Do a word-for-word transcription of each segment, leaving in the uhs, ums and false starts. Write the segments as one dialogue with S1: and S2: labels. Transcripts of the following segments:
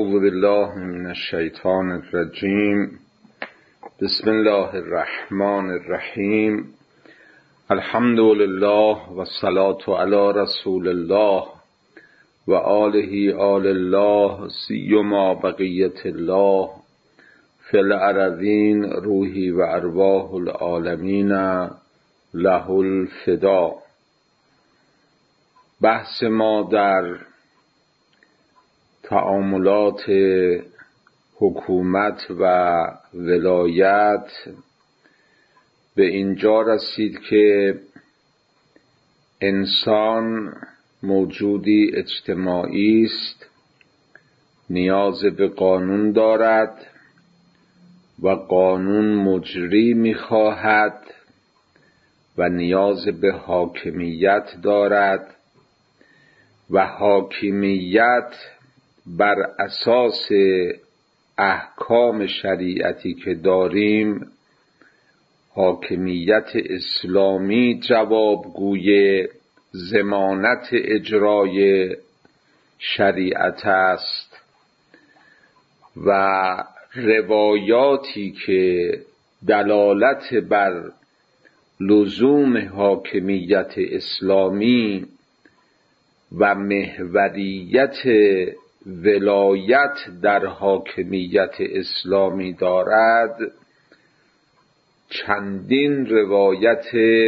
S1: اعوذ بالله من الشیطان الرجیم. بسم الله الرحمن الرحیم. الحمد لله و الصلاة علی رسول الله و آله آل الله سیما بقیت الله فی الارضین روحی و ارواح العالمین له الفدا. بحث ما در تعاملات حکومت و ولایت به اینجا رسید که انسان موجودی اجتماعی است، نیاز به قانون دارد و قانون مجری می‌خواهد و نیاز به حاکمیت دارد و حاکمیت بر اساس احکام شریعتی که داریم حاکمیت اسلامی جوابگوی ضمانت اجرای شریعت است و روایاتی که دلالت بر لزوم حاکمیت اسلامی و محوریت ولایت در حاکمیت اسلامی دارد چندین روایت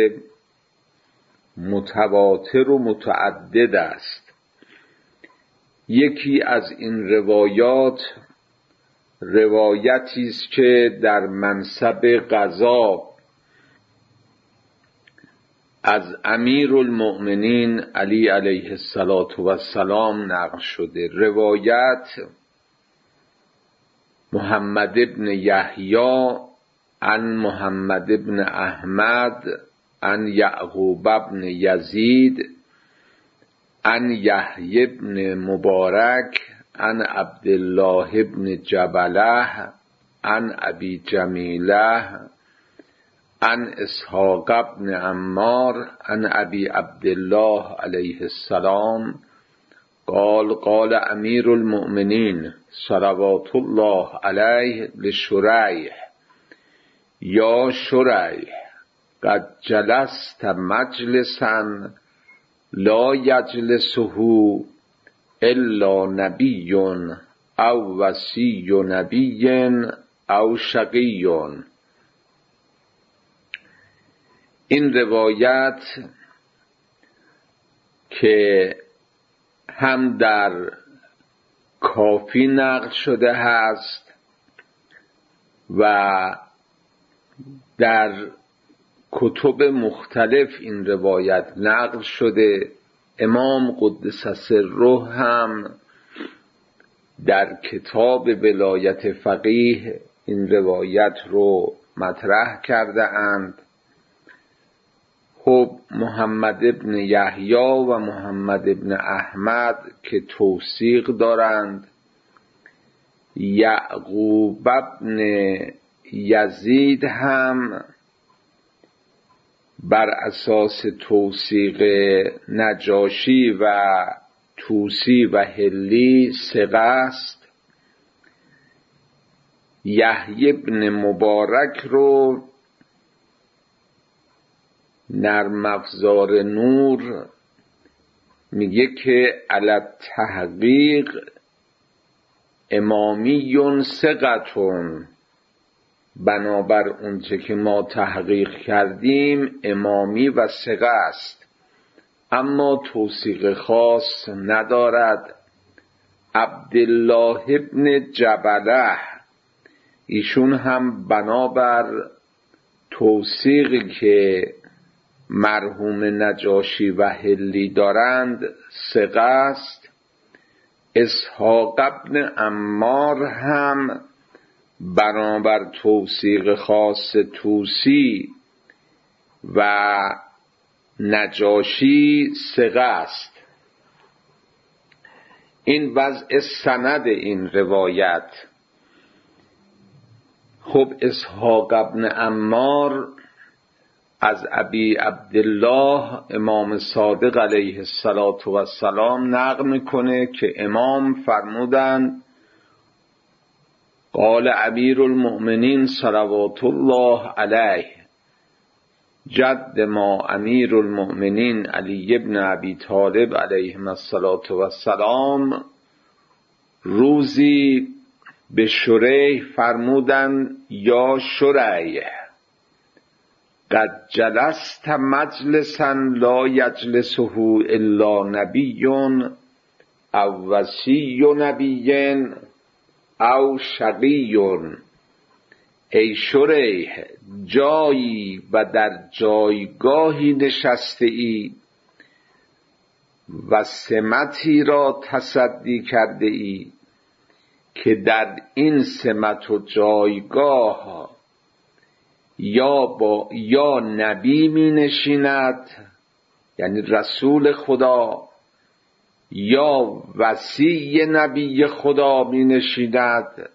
S1: متواتر و متعدد است. یکی از این روایات روایتی است که در منصب قضا از امیرالمؤمنین علی علیه السلام نقل شده. روایت محمد ابن یحیی عن محمد ابن احمد عن یعقوب ابن یزید عن یحیی ابن مبارک عن عبدالله ابن جبله عن ابی جمیله عن اسحاق ابن عمار عن ابی عبدالله علیه السلام قال قال امیر المؤمنین صلوات الله علیه لشریح یا شریح قد جلست مجلسا لا یجلسه الا نبی او وصی نبی او شقی. این روایت که هم در کافی نقل شده هست و در کتب مختلف این روایت نقل شده. امام قدس سره هم در کتاب ولایت فقیه این روایت رو مطرح کرده اند. خب محمد ابن یحیی و محمد ابن احمد که توثیق دارند، یعقوب ابن یزید هم بر اساس توثیق نجاشی و طوسی و حلی ثقه است. یحیی ابن مبارک رو نرم افزار نور میگه که علی تحقیق امامیون ثقتون، بنابر اونچه که ما تحقیق کردیم امامی و ثقه است، اما توثیق خاص ندارد. عبدالله ابن جبله ایشون هم بنابر توثیقی که مرحوم نجاشی و حلی دارند ثقه است. اسحاق ابن عمار هم بنابر توثیق خاص طوسی و نجاشی ثقه است. این وضع سند این روایت. خب اسحاق ابن عمار از ابی عبدالله امام صادق علیه السلام نقل میکنه که امام فرمودند قال امیر المؤمنین صلوات الله علیه جد ما امیر المؤمنین علی بن ابی طالب علیه الصلاة والسلام روزی به شریح فرمودن یا شریح قد جلست مجلسا لا یجلسه الا نبی او وصی نبی او شقی. ای شریح جایی و در جایگاهی نشسته ای و سمتی را تصدی کرده ای که در این سمت و جایگاه یا با یا نبی می نشیند یعنی رسول خدا یا وصی نبی خدا می نشیند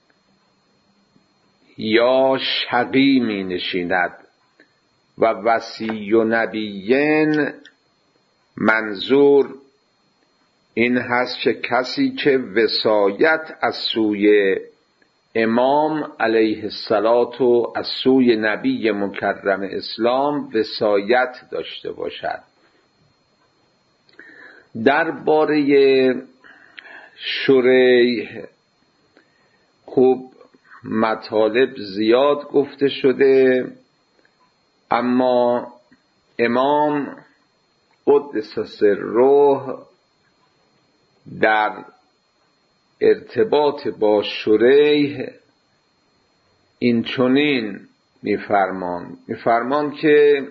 S1: یا شقی می نشیند. و وصی و نبیین منظور این هست که کسی که وصایت از سوی امام علیه الصلاة و از سوی نبی مکرم اسلام وصایت داشته باشد. درباره شریح خوب مطالب زیاد گفته شده، اما امام قدس سره در ارتباط با شریح این چنین میفرمان میفرمان که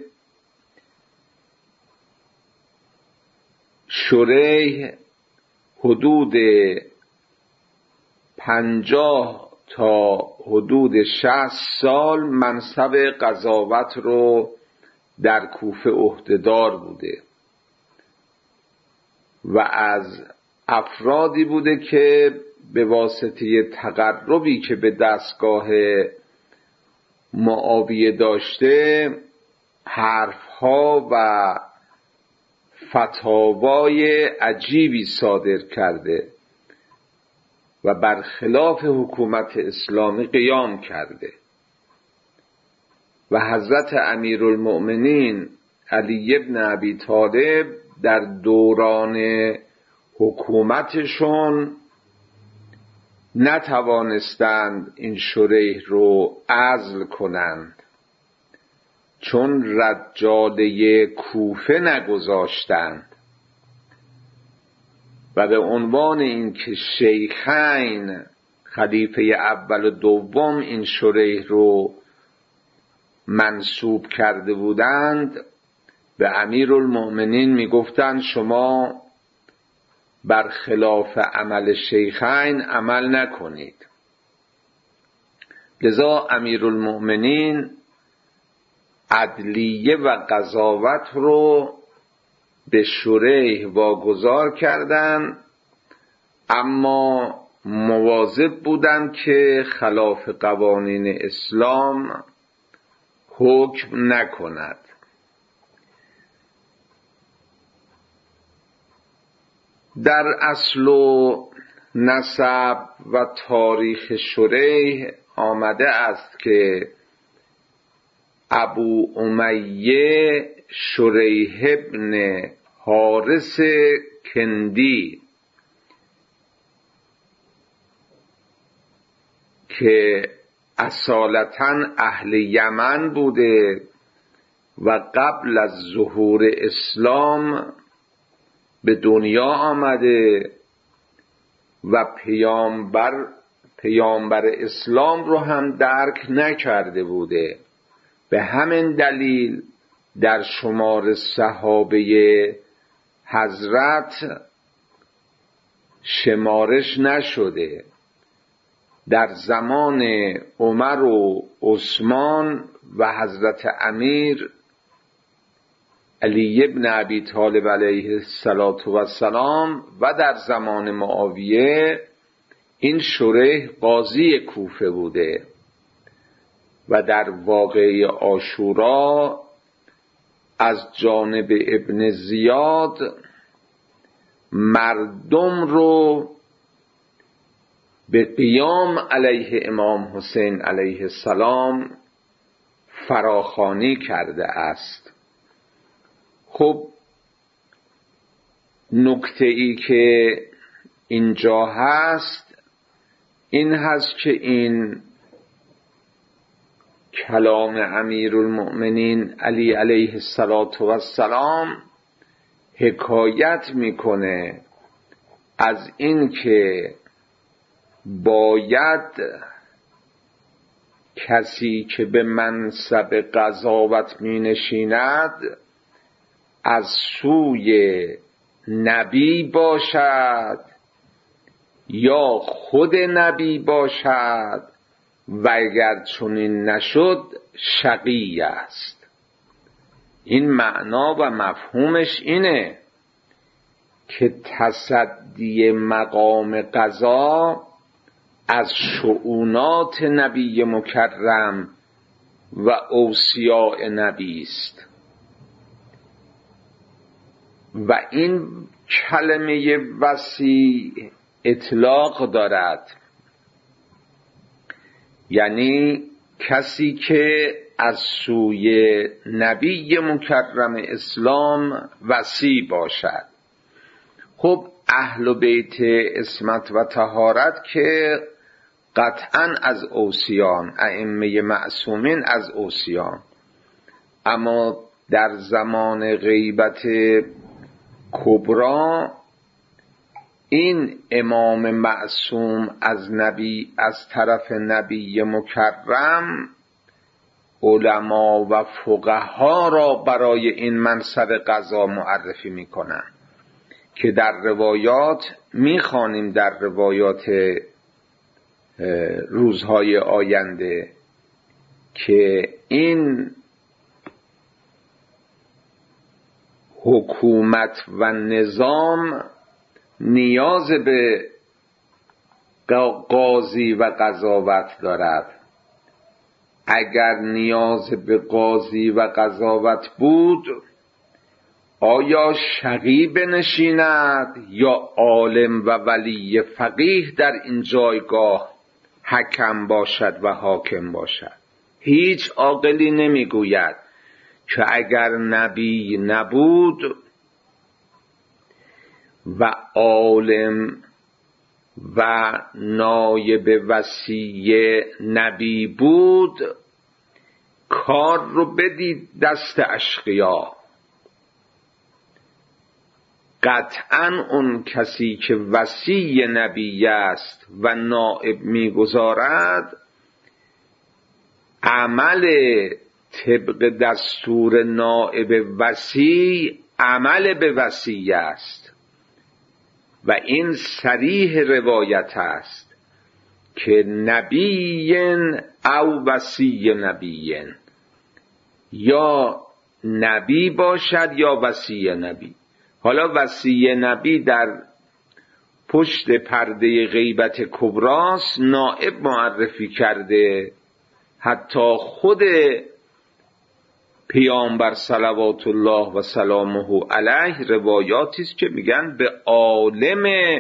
S1: شریح حدود پنجاه تا حدود شصت سال منصب قضاوت رو در کوفه عهدهدار بوده و از افرادی بوده که به واسطه تقربی که به دستگاه معاویه داشته حرفها و فتاوای عجیبی صادر کرده و برخلاف حکومت اسلامی قیام کرده و حضرت امیرالمؤمنین علی بن ابی طالب در دوران حکومتشون نتوانستند این شریح رو عزل کنند، چون رجاله کوفه نگذاشتند و به عنوان اینکه شیخین خلیفه اول و دوم این شریح رو منصوب کرده بودند به امیرالمؤمنین میگفتند شما برخلاف عمل شیخین عمل نکنید. لذا امیرالمؤمنین عدلیه و قضاوت رو به شریح واگذار کردند، اما مواظب بودند که خلاف قوانین اسلام حکم نکند. در اصل و نسب و تاریخ شریح آمده است که ابو امیه شریح ابن حارث کندی که اصالتاً اهل یمن بوده و قبل از ظهور اسلام به دنیا آمده و پیامبر پیامبر اسلام رو هم درک نکرده بوده، به همین دلیل در شمار صحابه حضرت شمارش نشده. در زمان عمر و عثمان و حضرت امیر علی بن ابی طالب علیه السلام و در زمان معاویه این شریح قاضی کوفه بوده و در واقعه عاشورا از جانب ابن زیاد مردم رو به قیام علیه امام حسین علیه السلام فراخوانی کرده است. خب نکته ای که اینجا هست این هست که این کلام امیرالمؤمنین علی علیه السلام حکایت میکنه از این که باید کسی که به منصب قضاوت می نشیند از سوی نبی باشد یا خود نبی باشد و اگر چنین نشد شقی است. این معنا و مفهومش اینه که تصدی مقام قضا از شؤونات نبی مکرم و اوصیاء نبی است و این کلمه وصی اطلاق دارد، یعنی کسی که از سوی نبی مکرم اسلام وصی باشد. خب اهل بیت عصمت و طهارت که قطعا از اوصیان، ائمه معصومین از اوصیان، اما در زمان غیبت کبرا این امام معصوم از نبی از طرف نبی مکرم علما و فقها را برای این منصب قضا معرفی میکنن که در روایات میخوانیم، در روایات روزهای آینده که این حکومت و نظام نیاز به قاضی و قضاوت دارد. اگر نیاز به قاضی و قضاوت بود آیا شقی بنشیند یا عالم و ولی فقیه در این جایگاه حکم باشد و حاکم باشد؟ هیچ عاقلی نمیگوید که اگر نبی نبود و عالم و نایب وصی نبی بود کار رو بدید دست اشقیا. قطعاً اون کسی که وصی نبی است و نائب میگذارد عمل طبق دستور نائب وصی عمل به وصی است و این صریح روایت است که نبی او وصی نبی، یا نبی باشد یا وصی نبی. حالا وصی نبی در پشت پرده غیبت کبراست، نائب معرفی کرده. حتی خود پیامبر صلوات الله و سلامه علیه روایاتی است که میگن به عالم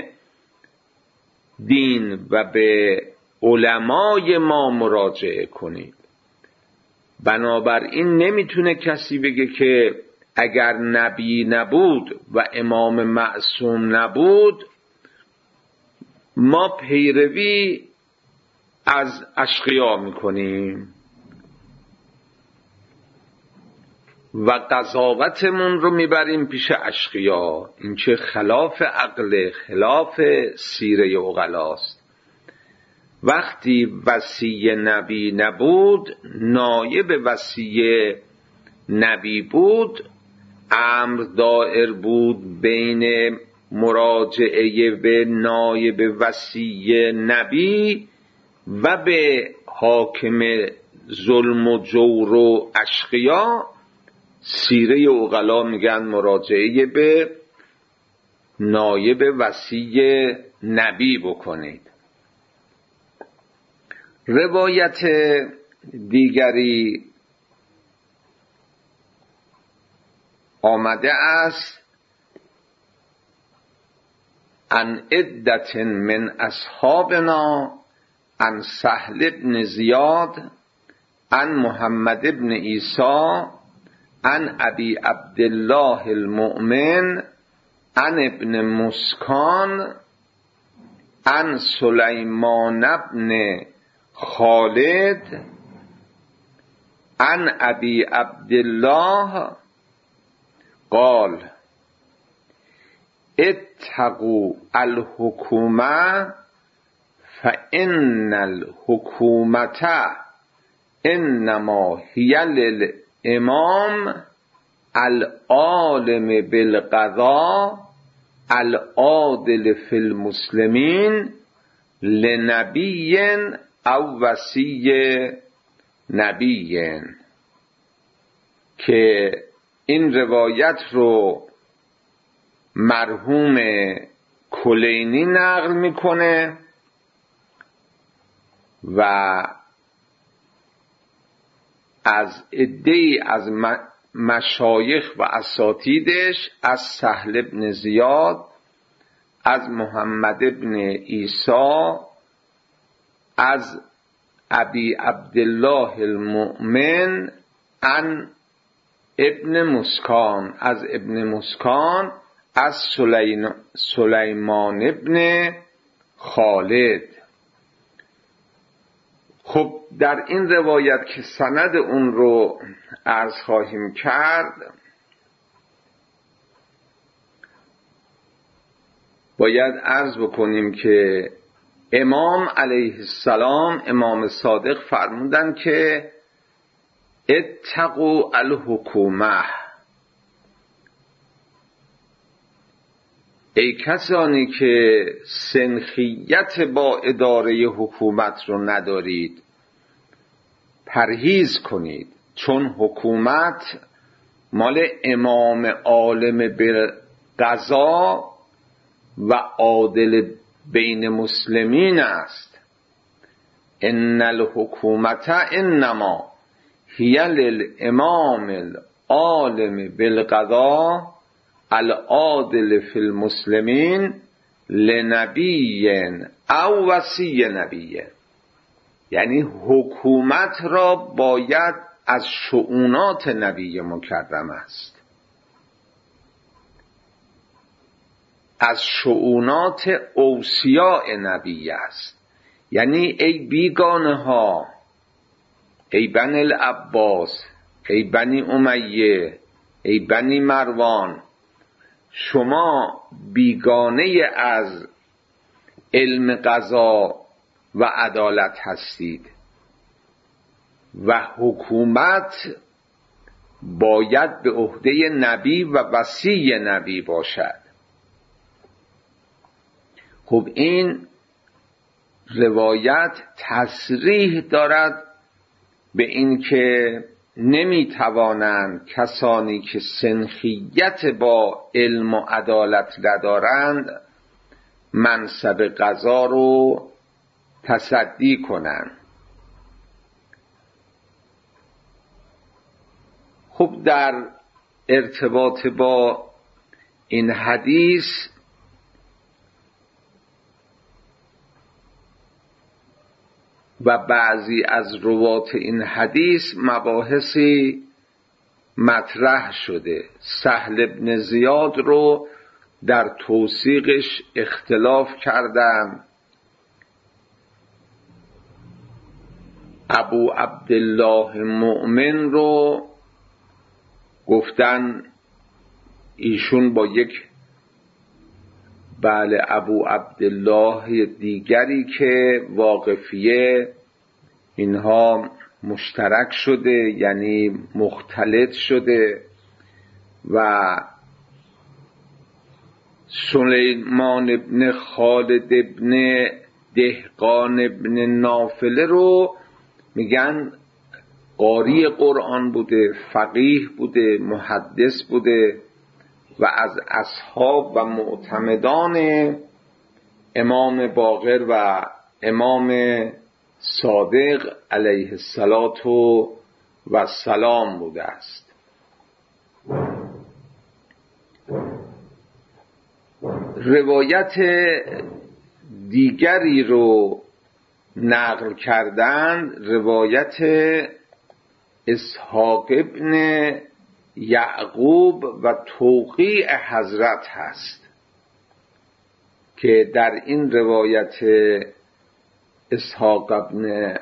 S1: دین و به علمای ما مراجعه کنید. بنابراین نمیتونه کسی بگه که اگر نبی نبود و امام معصوم نبود ما پیروی از اشقیا میکنیم و قضاوتمون رو میبریم پیش اشقیا. این که خلاف عقل، خلاف سیره عقلاست. وقتی وصی نبی نبود، نایب وصی نبی بود، امر دائر بود بین مراجعه به نایب وصی نبی و به حاکم ظلم و جور و اشقیا. سیره عقلا میگن مراجعه به نایب وصی نبی بکنید. روایت دیگری آمده است عن عدة من اصحابنا عن سهل بن زیاد عن محمد بن عیسی عن ابی عبدالله المؤمن عن ابن مسکان عن سلیمان بن خالد عن ابی عبدالله قال اتقوا الحکومه فإن الحکومة انما هی للامام العالم بالقضاء العادل فی المسلمین لنبی او وصی نبی. که این روایت رو مرحوم کلینی نقل میکنه و از عده‌ای از مشایخ و اساتیدش از سهل بن زیاد، از محمد بن عیسی، از ابی عبدالله المؤمن عن ابن مسکان، از ابن مسکان از سلیمان ابن خالد. خب در این روایت که سند اون رو عرض خواهیم کرد، باید عرض بکنیم که امام علیه السلام، امام صادق فرمودن که اتقوا الحکومه، ای کسانی که سنخیت با اداره حکومت رو ندارید پرهیز کنید، چون حکومت مال امام عالم بالقضا و عادل بین مسلمین است. ان الحکومت انما هی للامام العالم بالقضا العادل فی المسلمین لنبی او وصی نبی. یعنی حکومت را باید از شؤونات نبی مکرم است، از شؤونات اوصیاء نبی است. یعنی ای بیگانه ها، ای بنی العباس، ای بنی امیه، ای بنی مروان، شما بیگانه از علم قضا و عدالت هستید و حکومت باید به عهده نبی و وصی نبی باشد. خب این روایت تصریح دارد به این که نمیتوانند کسانی که سنخیت با علم و عدالت ندارند منصب قضا رو تصدی کنند. خب در ارتباط با این حدیث و بعضی از روات این حدیث مباحثی مطرح شده. سهل بن زیاد رو در توثیقش اختلاف کردن، ابو عبدالله مؤمن رو گفتن ایشون با یک بله ابو عبدالله دیگری که واقفیه اینها مشترک شده، یعنی مختلط شده، و سلیمان ابن خالد ابن دهقان ابن نافله رو میگن قاری قرآن بوده، فقیه بوده، محدث بوده و از اصحاب و معتمدان امام باقر و امام صادق علیه الصلاة و السلام بوده است. روایت دیگری رو نقل کردند، روایت اسحاق ابن یعقوب و توقیع حضرت هست که در این روایت اسحاق ابن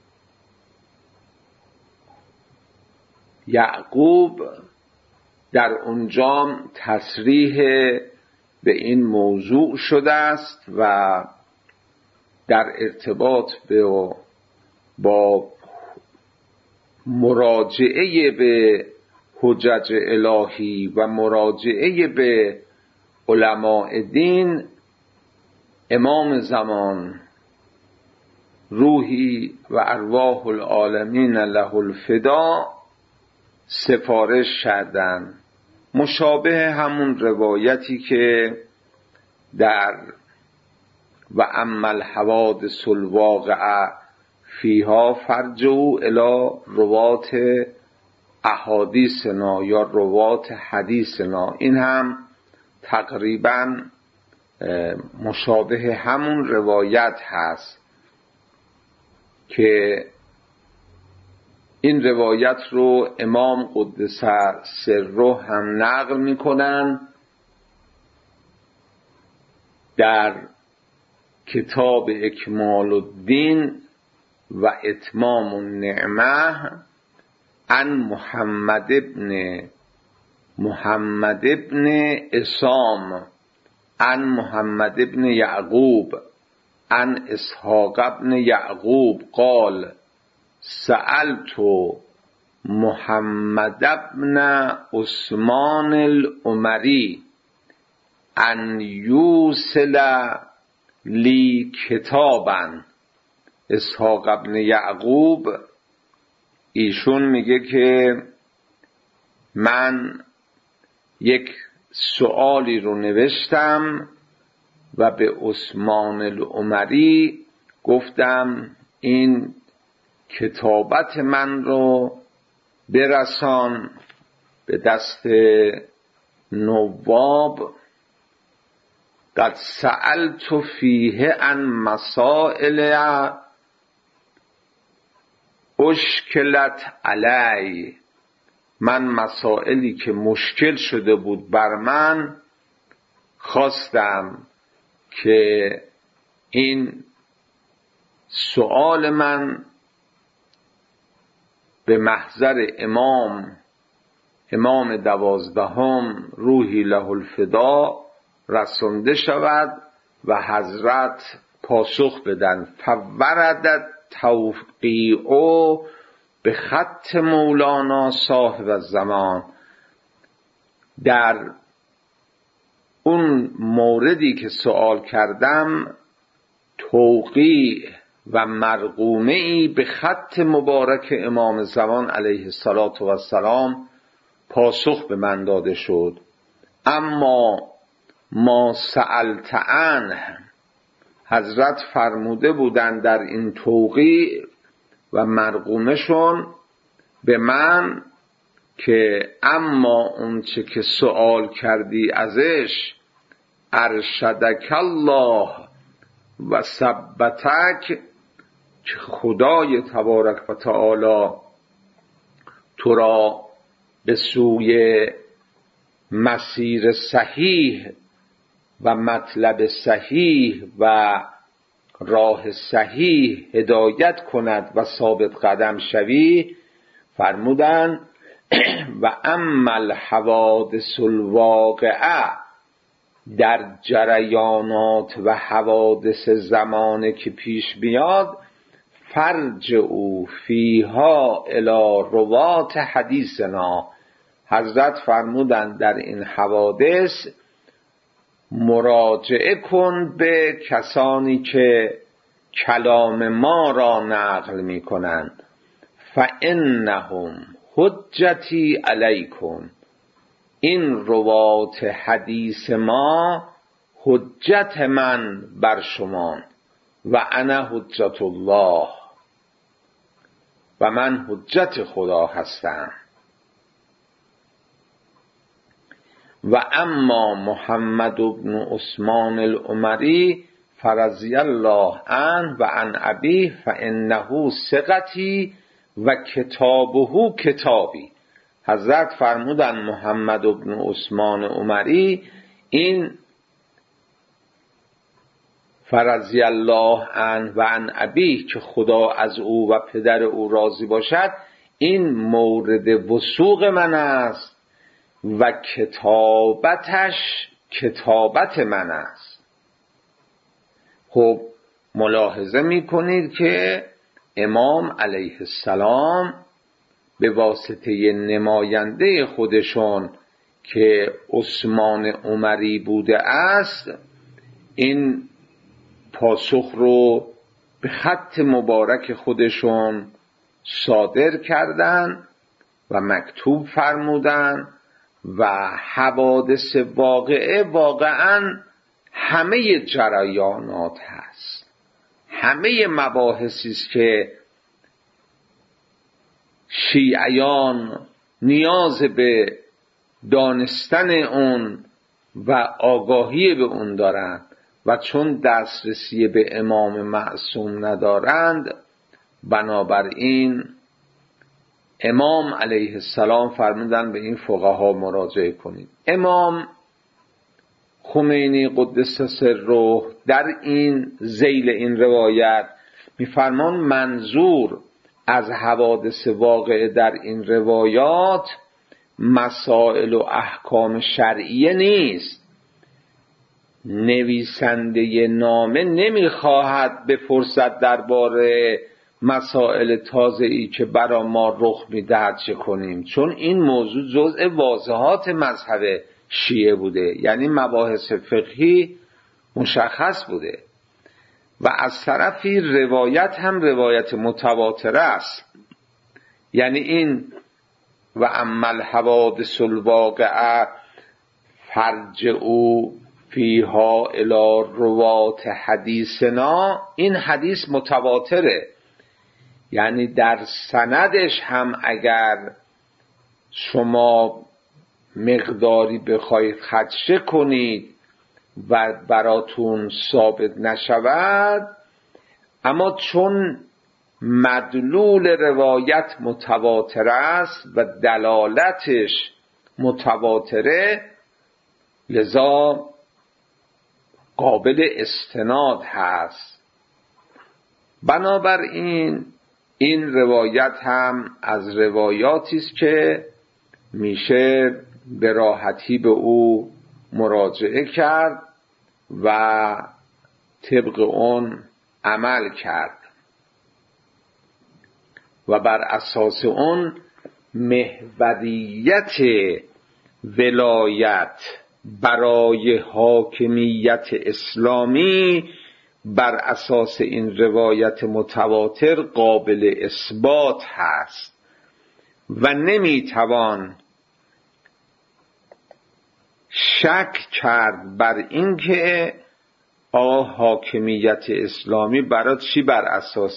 S1: یعقوب در اونجا تصریح به این موضوع شده است و در ارتباط با, با مراجعه به حجج الهی و مراجعه به علماء دین، امام زمان روحی و ارواح العالمین له الفدا سفارش کردند، مشابه همون روایتی که در و اما الحوادث الواقعه فیها فرجعوا الی روات احادیثنا یا روات حدیثنا، این هم تقریبا مشابه همون روایت هست که این روایت رو امام قدس سره هم نقل میکنن در کتاب اکمال الدین و اتمام النعمه عن محمد ابن محمد ابن اسام عن محمد ابن یعقوب عن اسحاق ابن یعقوب قال سألت محمد ابن عثمان العمری ان یوصل لی کتابا. اسحاق ابن یعقوب ایشون میگه که من یک سؤالی رو نوشتم و به عثمان العمری گفتم این کتابت من رو برسان به دست نواب. قد سألت فیه عن مسائل اشکلت علی، من مسائلی که مشکل شده بود بر من خواستم که این سؤال من به محضر امام امام دوازدهم روحی له الفدا رسانده شود و حضرت پاسخ بدن. فوردت توقیعو به خط مولانا صاحب الزمان، در اون موردی که سوال کردم توقیع و مرقومه ای به خط مبارک امام زمان علیه الصلاة و السلام پاسخ به من داده شد. اما ما سألت عنه، حضرت فرموده بودند در این توقیع و مرقومشون به من که اما اون چه که سوال کردی ازش ارشدک الله و ثبتک، که خدای تبارک و تعالی تو را به سوی مسیر صحیح و مطلب صحیح و راه صحیح هدایت کند و ثابت قدم شوی. فرمودن و اما الحوادث الواقعه، در جریانات و حوادث زمانه که پیش بیاد فرجعوا فیها الی روات حدیثنا، حضرت فرمودند در این حوادث مراجعه کن به کسانی که کلام ما را نقل می کنند. فانهم حجتی علیکم، این روات حدیث ما حجت من بر شما و انا حجت الله، و من حجت خدا هستم. و اما محمد بن عثمان العمری فرضی الله عنه و عن ابیه فانه ثقتی و کتابه کتابی. حضرت فرمودن محمد بن عثمان عمری این فرضی الله عنه و عن ابیه که خدا از او و پدر او راضی باشد، این مورد وثوق من است و کتابتش کتابت من است. خب ملاحظه میکنید که امام علیه السلام به واسطه نماینده خودشون که عثمان عمری بوده است این پاسخ رو به خط مبارک خودشون صادر کردن و مکتوب فرمودن و حوادث واقعه واقعا همه جریانات هست، همه مباحثی است که شیعیان نیاز به دانستن اون و آگاهی به اون دارند و چون دسترسی به امام معصوم ندارند، بنابراین امام علیه السلام فرمودن به این فقها مراجعه کنید. امام خمینی قدس سره در این ذیل این روایت میفرمان منظور از حوادث واقعه در این روایات مسائل و احکام شرعیه نیست. نویسنده نامه نمیخواهد بپرسد درباره مسائل تازه‌ای که برا ما رخ میدهد چه کنیم، چون این موضوع جزء واضحات مذهب شیعه بوده، یعنی مباحث فقهی مشخص بوده. و از طرفی روایت هم روایت متواتره است، یعنی این و اما الحوادث الواقعه فرجعوا فیها الی روات حدیثنا، این حدیث متواتره، یعنی در سندش هم اگر شما مقداری بخواید خدشه کنید و براتون ثابت نشود، اما چون مدلول روایت متواتر است و دلالتش متواتره، لذا قابل استناد هست. بنابراین این روایت هم از روایاتی است که میشه به راحتی به او مراجعه کرد و طبق اون عمل کرد و بر اساس اون محوریت ولایت برای حاکمیت اسلامی بر اساس این روایت متواتر قابل اثبات هست و نمیتوان شک کرد بر اینکه آ حاکمیت اسلامی برای چی بر اساس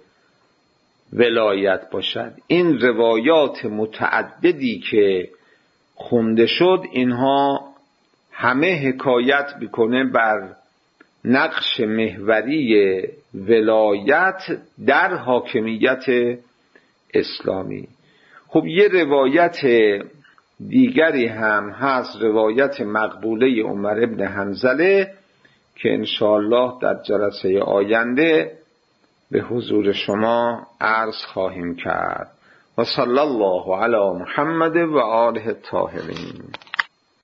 S1: ولایت باشد. این روایات متعددی که خونده شد اینها همه حکایت میکنه بر نقش محوری ولایت در حاکمیت اسلامی. خب یه روایت دیگری هم هست، روایت مقبوله عمر ابن حنظله که انشاءالله در جلسه آینده به حضور شما عرض خواهیم کرد. و صلی الله علی محمد و آله الطاهرین.